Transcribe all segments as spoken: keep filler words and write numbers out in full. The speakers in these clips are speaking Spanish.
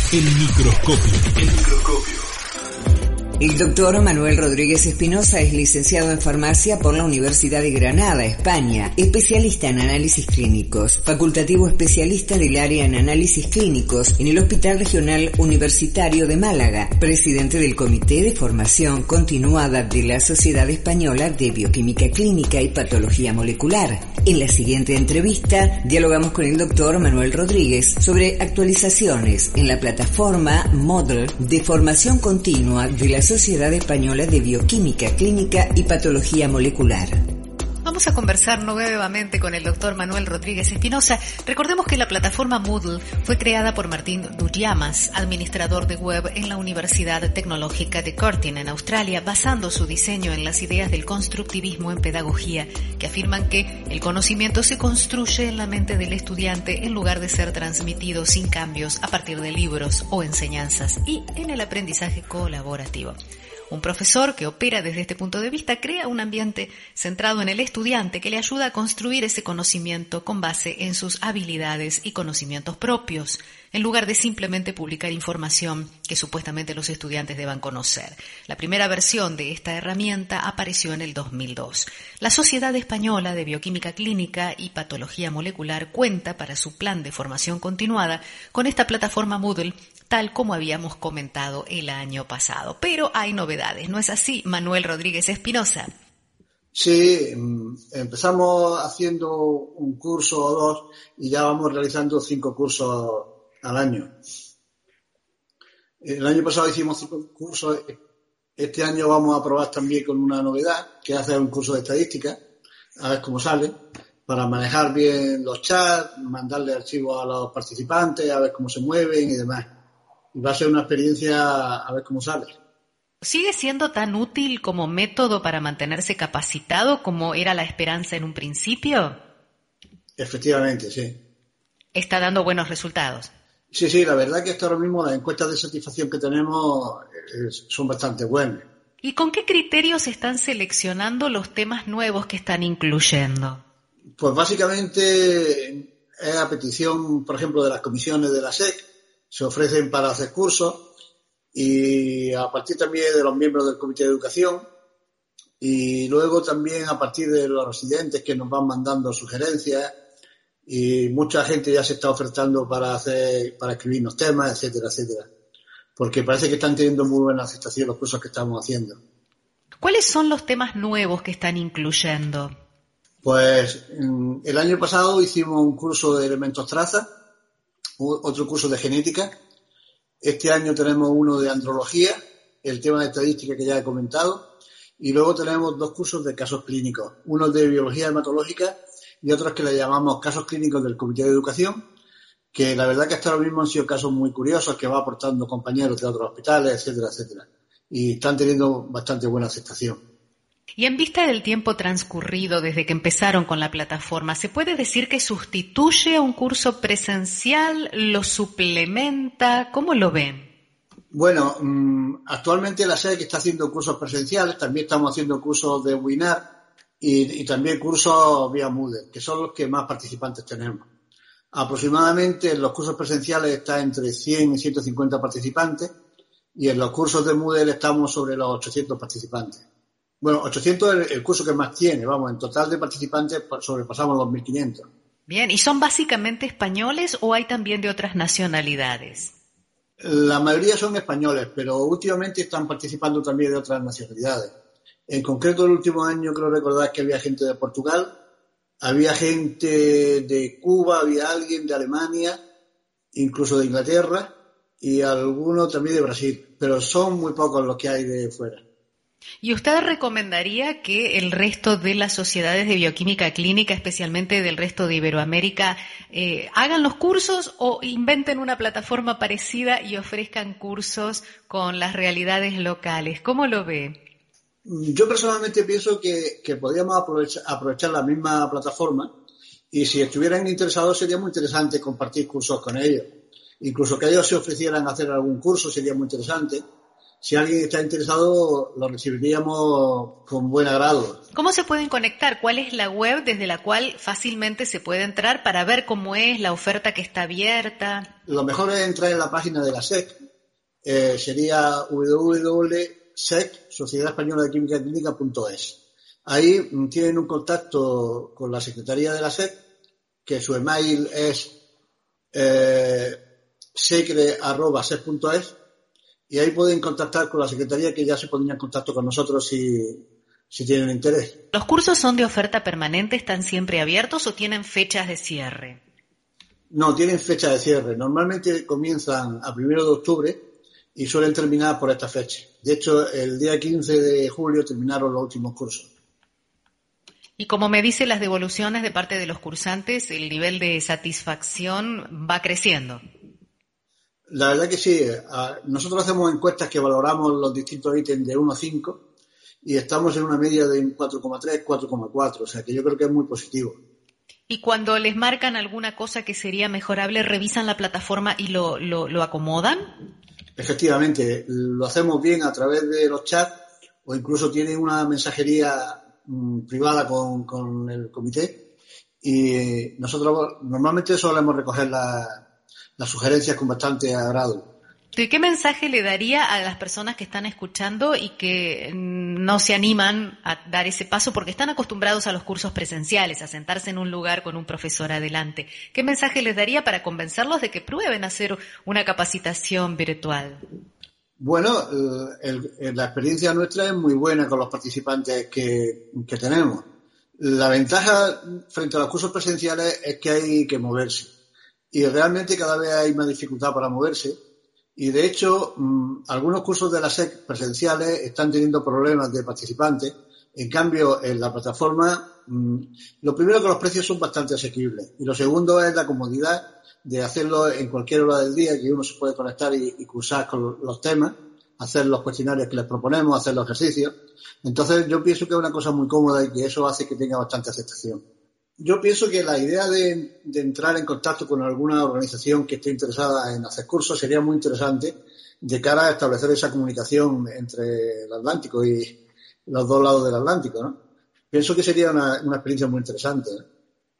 El microscopio. El microscopio. El doctor Manuel Rodríguez Espinosa es licenciado en farmacia por la Universidad de Granada, España, especialista en análisis clínicos, facultativo especialista del área en análisis clínicos en el Hospital Regional Universitario de Málaga, presidente del Comité de Formación Continuada de la Sociedad Española de Bioquímica Clínica y Patología Molecular. En la siguiente entrevista, dialogamos con el doctor Manuel Rodríguez sobre actualizaciones en la plataforma Moodle de formación continua de la Sociedad Española de Bioquímica Clínica y Patología Molecular. Vamos a conversar nuevamente con el doctor Manuel Rodríguez Espinosa. Recordemos que la plataforma Moodle fue creada por Martín Dullamas, administrador de web en la Universidad Tecnológica de Curtin, en Australia, basando su diseño en las ideas del constructivismo en pedagogía, que afirman que el conocimiento se construye en la mente del estudiante en lugar de ser transmitido sin cambios a partir de libros o enseñanzas, y en el aprendizaje colaborativo. Un profesor que opera desde este punto de vista crea un ambiente centrado en el estudiante que le ayuda a construir ese conocimiento con base en sus habilidades y conocimientos propios, en lugar de simplemente publicar información que supuestamente los estudiantes deban conocer. La primera versión de esta herramienta apareció en el dos mil dos. La Sociedad Española de Bioquímica Clínica y Patología Molecular cuenta para su plan de formación continuada con esta plataforma Moodle, tal como habíamos comentado el año pasado. Pero hay novedades, ¿no es así, Manuel Rodríguez Espinosa? Sí, empezamos haciendo un curso o dos y ya vamos realizando cinco cursos al año. El año pasado hicimos cinco cursos, este año vamos a probar también con una novedad, que es hacer un curso de estadística, a ver cómo sale, para manejar bien los chats, mandarle archivos a los participantes, a ver cómo se mueven y demás. Y va a ser una experiencia a ver cómo sale. ¿Sigue siendo tan útil como método para mantenerse capacitado como era la esperanza en un principio? Efectivamente, sí. ¿Está dando buenos resultados? Sí, sí, la verdad que hasta ahora mismo las encuestas de satisfacción que tenemos eh, son bastante buenas. ¿Y con qué criterios están seleccionando los temas nuevos que están incluyendo? Pues básicamente es a petición, por ejemplo, de las comisiones de la S E C, se ofrecen para hacer cursos, y a partir también de los miembros del Comité de Educación, y luego también a partir de los residentes que nos van mandando sugerencias, y mucha gente ya se está ofertando para hacer, para escribirnos temas, etcétera, etcétera. Porque parece que están teniendo muy buena aceptación los cursos que estamos haciendo. ¿Cuáles son los temas nuevos que están incluyendo? Pues el año pasado hicimos un curso de elementos traza, otro curso de genética. Este año tenemos uno de andrología, el tema de estadística que ya he comentado, y luego tenemos dos cursos de casos clínicos, uno de biología hematológica y otros que le llamamos casos clínicos del Comité de Educación, que la verdad que hasta ahora mismo han sido casos muy curiosos que va aportando compañeros de otros hospitales, etcétera, etcétera, y están teniendo bastante buena aceptación. Y en vista del tiempo transcurrido desde que empezaron con la plataforma, ¿se puede decir que sustituye a un curso presencial, lo suplementa? ¿Cómo lo ven? Bueno, actualmente la S E C está haciendo cursos presenciales, también estamos haciendo cursos de webinar y, y también cursos vía Moodle, que son los que más participantes tenemos. Aproximadamente en los cursos presenciales está entre cien y ciento cincuenta participantes y en los cursos de Moodle estamos sobre los ochocientos participantes. Bueno, ochocientos es el curso que más tiene, vamos, en total de participantes sobrepasamos los mil quinientos. Bien, ¿y son básicamente españoles o hay también de otras nacionalidades? La mayoría son españoles, pero últimamente están participando también de otras nacionalidades. En concreto, el último año creo recordar que había gente de Portugal, había gente de Cuba, había alguien de Alemania, incluso de Inglaterra y algunos también de Brasil, pero son muy pocos los que hay de fuera. ¿Y usted recomendaría que el resto de las sociedades de bioquímica clínica, especialmente del resto de Iberoamérica, eh, hagan los cursos o inventen una plataforma parecida y ofrezcan cursos con las realidades locales? ¿Cómo lo ve? Yo personalmente pienso que, que podríamos aprovechar, aprovechar la misma plataforma y si estuvieran interesados sería muy interesante compartir cursos con ellos. Incluso que ellos se ofrecieran a hacer algún curso sería muy interesante. si alguien está interesado, lo recibiríamos con buen agrado. ¿Cómo se pueden conectar? ¿Cuál es la web desde la cual fácilmente se puede entrar para ver cómo es la oferta que está abierta? Lo mejor es entrar en la página de la S E C, eh, sería doble u doble u doble u punto S E C, Sociedad Española de Química Clínica punto es. Ahí tienen un contacto con la Secretaría de la S E C, que su email es eh, secre arroba sec punto es, y ahí pueden contactar con la Secretaría, que ya se pondría en contacto con nosotros si, si tienen interés. ¿Los cursos son de oferta permanente, están siempre abiertos o tienen fechas de cierre? No, tienen fecha de cierre. Normalmente comienzan a primero de octubre y suelen terminar por esta fecha. De hecho, el día quince de julio terminaron los últimos cursos. Y como me dicen las devoluciones de parte de los cursantes, el nivel de satisfacción va creciendo. La verdad que sí. Nosotros hacemos encuestas que valoramos los distintos ítems de uno a cinco y estamos en una media de cuatro coma tres, cuatro coma cuatro, o sea que yo creo que es muy positivo. Y cuando les marcan alguna cosa que sería mejorable, ¿revisan la plataforma y lo, lo, lo acomodan? Efectivamente, lo hacemos bien a través de los chats o incluso tienen una mensajería mmm, privada con, con el comité y nosotros normalmente solemos recoger la las sugerencias con bastante agrado. ¿Y qué mensaje le daría a las personas que están escuchando y que no se animan a dar ese paso porque están acostumbrados a los cursos presenciales, a sentarse en un lugar con un profesor adelante? ¿Qué mensaje les daría para convencerlos de que prueben hacer una capacitación virtual? Bueno, el, el, la experiencia nuestra es muy buena con los participantes que, que tenemos. La ventaja frente a los cursos presenciales es que hay que moverse. Y realmente cada vez hay más dificultad para moverse y de hecho mmm, algunos cursos de la S E C presenciales están teniendo problemas de participantes. En cambio, en la plataforma, mmm, lo primero que los precios son bastante asequibles y lo segundo es la comodidad de hacerlo en cualquier hora del día, que uno se puede conectar y, y cursar con los temas, hacer los cuestionarios que les proponemos, hacer los ejercicios. Entonces yo pienso que es una cosa muy cómoda y que eso hace que tenga bastante aceptación. Yo pienso que la idea de, de entrar en contacto con alguna organización que esté interesada en hacer cursos sería muy interesante de cara a establecer esa comunicación entre el Atlántico y los dos lados del Atlántico, ¿no? Pienso que sería una, una experiencia muy interesante, ¿no?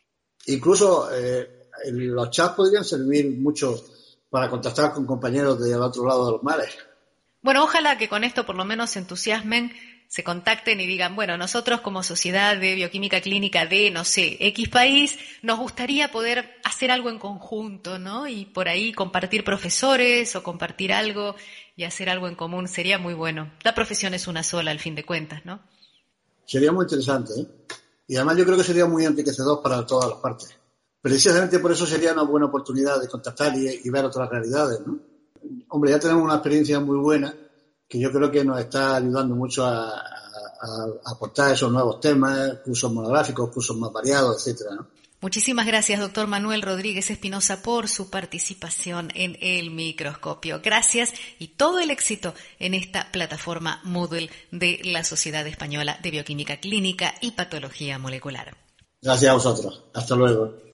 Incluso eh, los chats podrían servir mucho para contactar con compañeros del otro lado de los mares. Bueno, ojalá que con esto por lo menos se entusiasmen, se contacten y digan, bueno, nosotros como Sociedad de Bioquímica Clínica de, no sé, X país, nos gustaría poder hacer algo en conjunto, ¿no? Y por ahí compartir profesores o compartir algo y hacer algo en común sería muy bueno. La profesión es una sola, al fin de cuentas, ¿no? Sería muy interesante, ¿eh? Y además yo creo que sería muy enriquecedor para todas las partes. Precisamente por eso sería una buena oportunidad de contactar y, y ver otras realidades, ¿no? Hombre, ya tenemos una experiencia muy buena que yo creo que nos está ayudando mucho a, a, a aportar esos nuevos temas, cursos monográficos, cursos más variados, etcétera, ¿no? Muchísimas gracias, doctor Manuel Rodríguez Espinosa, por su participación en El Microscopio. Gracias y todo el éxito en esta plataforma Moodle de la Sociedad Española de Bioquímica Clínica y Patología Molecular. Gracias a vosotros. Hasta luego.